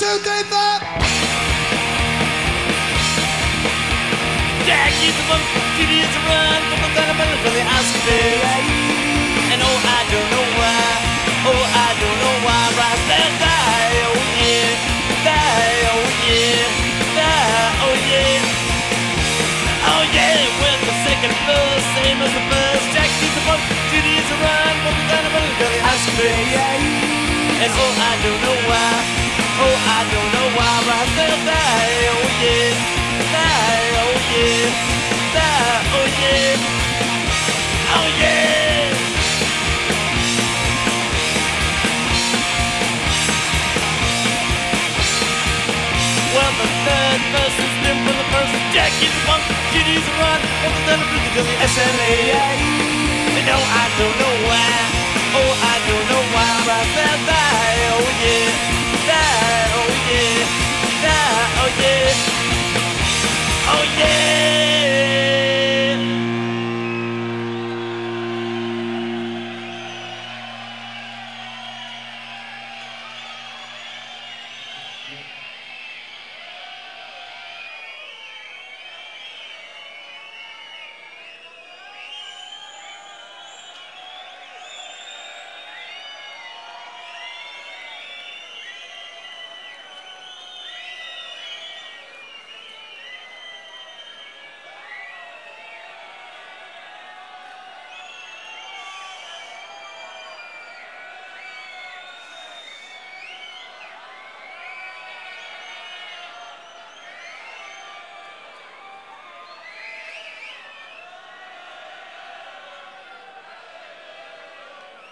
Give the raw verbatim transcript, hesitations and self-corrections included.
two, three, four. Jack used to run, Judy used to run from the Thunderbird for the Oscar. And oh, I don't know why, oh, I don't know why, Rice will die, oh yeah, die, oh yeah, die, oh yeah, oh yeah, with the second verse, same as the first. Jack used to run, Judy used to run from the Thunderbird for the Oscar. And oh, I don't know why, oh, I don't know why, Rice will die, oh yeah, die, oh yeah, die, oh yeah, oh yeah. Well, the third verse is different from the first. Jack is a punk, Judy's a run, and the third verse is the S L A. And no, I don't know why, oh, I don't know why, I said die, oh yeah, die, oh yeah, die, oh yeah, oh yeah.